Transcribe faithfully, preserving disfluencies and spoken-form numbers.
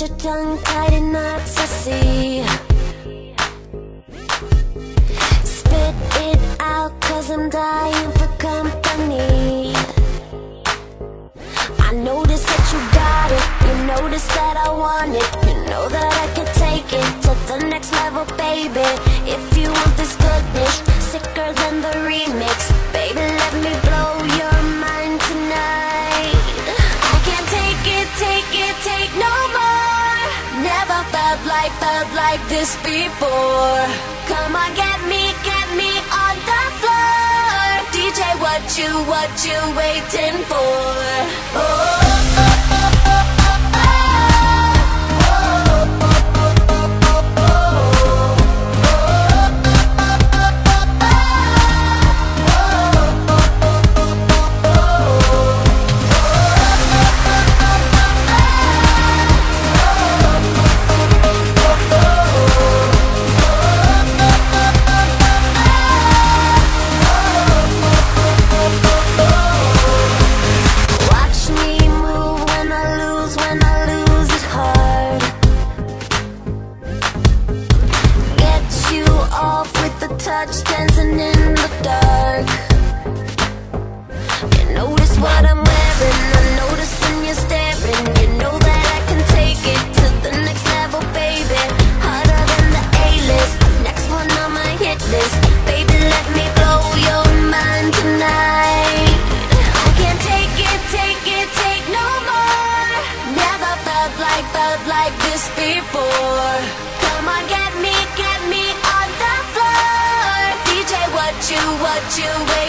your tongue tied in knots, I see. Spit it out, cause I'm dying for company. I notice that you got it, you notice that I want it. You know that I can take it to the next level, baby. If you want this goodness, sicker than the remix, baby, let me blow your mind tonight. I can't take it, take it, take no more. Never felt like, felt like this before. Come on, get me, get me on the floor. D J, what you, what you waiting for? Oh. Touch dancing in the dark. You notice what I'm wearing, I'm noticing you're staring. You know that I can take it to the next level, baby. Harder than the A-list, next one on my hit list. Baby, let me blow your mind tonight. I can't take it, take it, take no more. Never felt like, felt like this before. Come on, get me, get me on the floor. What you, what you